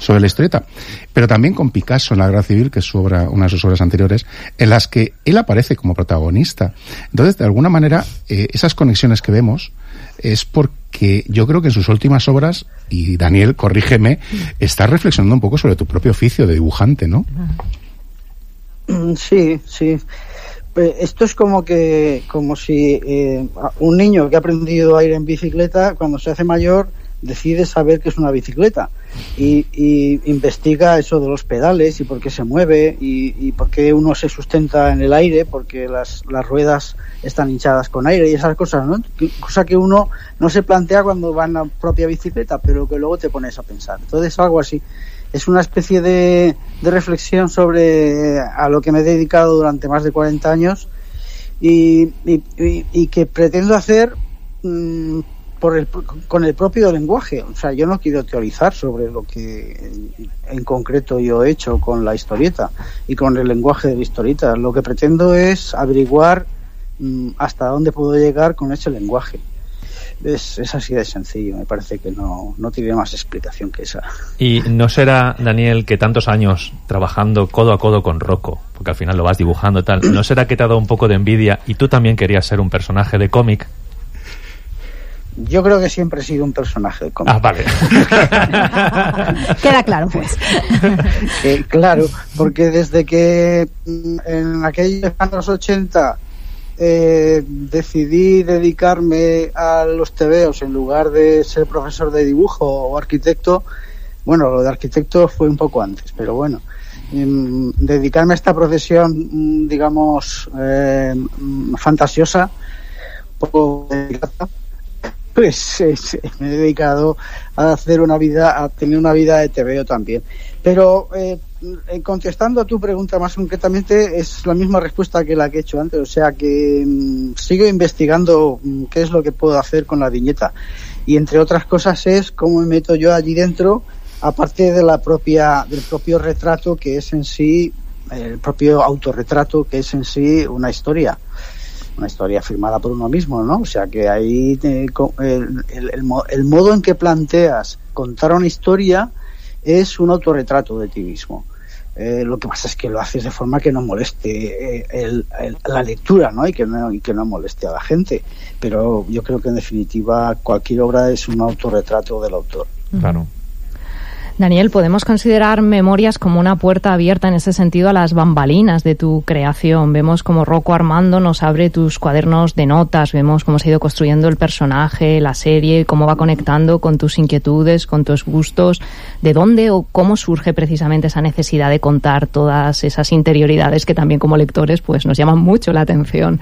sobre la historieta. Pero también con Picasso en La Guerra Civil, que es su obra, una de sus obras anteriores, en las que él aparece como protagonista. Entonces, de alguna manera, esas conexiones que vemos es porque yo creo que en sus últimas obras, y Daniel, corrígeme, estás reflexionando un poco sobre tu propio oficio de dibujante, ¿no? Sí. Esto es como si un niño que ha aprendido a ir en bicicleta, cuando se hace mayor, decide saber que es una bicicleta y investiga eso de los pedales y por qué se mueve y por qué uno se sustenta en el aire, porque las ruedas están hinchadas con aire y esas cosas, ¿no? Cosa que uno no se plantea cuando va en la propia bicicleta, pero que luego te pones a pensar. Entonces, algo así. Es una especie de reflexión sobre a lo que me he dedicado durante más de 40 años y que pretendo hacer con el propio lenguaje. O sea, yo no quiero teorizar sobre lo que en concreto yo he hecho con la historieta y con el lenguaje de la historieta. Lo que pretendo es averiguar hasta dónde puedo llegar con ese lenguaje. Es así de sencillo, me parece que no tiene más explicación que esa. ¿Y no será, Daniel, que tantos años trabajando codo a codo con Rocco, porque al final lo vas dibujando y tal, no será que te ha dado un poco de envidia y tú también querías ser un personaje de cómic? Yo creo que siempre he sido un personaje de cómic. Ah, vale. Queda claro, pues. Claro, porque desde que en aquellos años 80 decidí dedicarme a los tebeos en lugar de ser profesor de dibujo o arquitecto. Bueno, lo de arquitecto fue un poco antes, pero bueno, dedicarme a esta profesión, digamos, fantasiosa, poco dedicada, pues me he dedicado a tener una vida de tebeo también. Pero contestando a tu pregunta más concretamente, es la misma respuesta que la que he hecho antes, o sea que sigo investigando qué es lo que puedo hacer con la viñeta, y entre otras cosas es cómo me meto yo allí dentro, aparte de del propio retrato que es en sí, el propio autorretrato que es en sí una historia firmada por uno mismo, ¿no? O sea que ahí el modo en que planteas contar una historia es un autorretrato de ti mismo. Lo que pasa es que lo haces de forma que no moleste la lectura, ¿no? Y que no moleste a la gente. Pero yo creo que en definitiva cualquier obra es un autorretrato del autor. Claro. Daniel, ¿podemos considerar Memorias como una puerta abierta en ese sentido a las bambalinas de tu creación? Vemos como Rocco Armando nos abre tus cuadernos de notas, vemos cómo se ha ido construyendo el personaje, la serie, cómo va conectando con tus inquietudes, con tus gustos. ¿De dónde o cómo surge precisamente esa necesidad de contar todas esas interioridades que también como lectores pues nos llaman mucho la atención?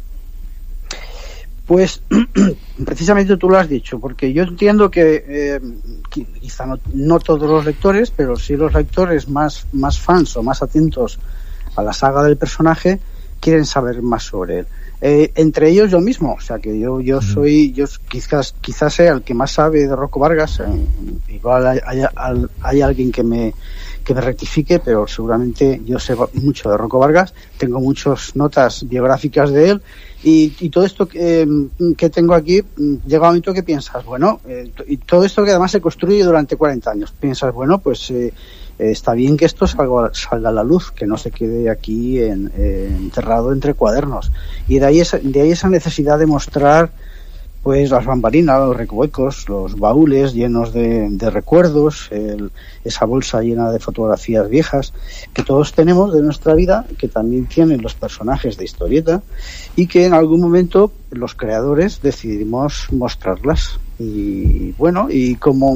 Pues precisamente tú lo has dicho, porque yo entiendo que quizá no todos los lectores, pero sí los lectores más fans o más atentos a la saga del personaje quieren saber más sobre él. Entre ellos yo mismo, o sea que yo quizás sea el que más sabe de Rocco Vargas. Igual hay alguien que me rectifique, pero seguramente yo sé mucho de Rocco Vargas, tengo muchas notas biográficas de él, y todo esto que tengo aquí, llega un momento que piensas, bueno, y todo esto que además se construye durante 40 años, piensas, bueno, pues está bien que esto salga a la luz, que no se quede aquí enterrado entre cuadernos, y de ahí esa necesidad de mostrar pues las bambalinas, los recovecos, los baúles llenos de recuerdos, esa bolsa llena de fotografías viejas que todos tenemos de nuestra vida, que también tienen los personajes de historieta, y que en algún momento los creadores decidimos mostrarlas. Y bueno, y como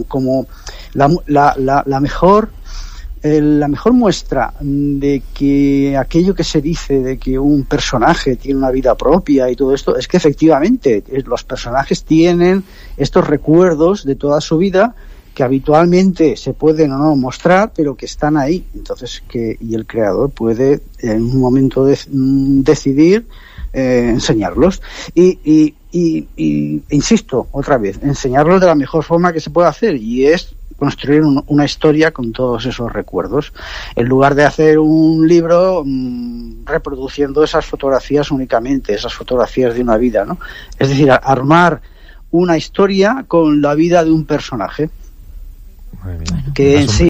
la mejor muestra de que aquello que se dice de que un personaje tiene una vida propia y todo esto, es que efectivamente los personajes tienen estos recuerdos de toda su vida que habitualmente se pueden o no mostrar, pero que están ahí. Entonces, y el creador puede en un momento decidir enseñarlos. Y insisto, otra vez, enseñarlos de la mejor forma que se puede hacer, y es construir una historia con todos esos recuerdos, en lugar de hacer un libro reproduciendo esas fotografías únicamente, esas fotografías de una vida, ¿no? Es decir, armar una historia con la vida de un personaje. Muy bien. Que en sí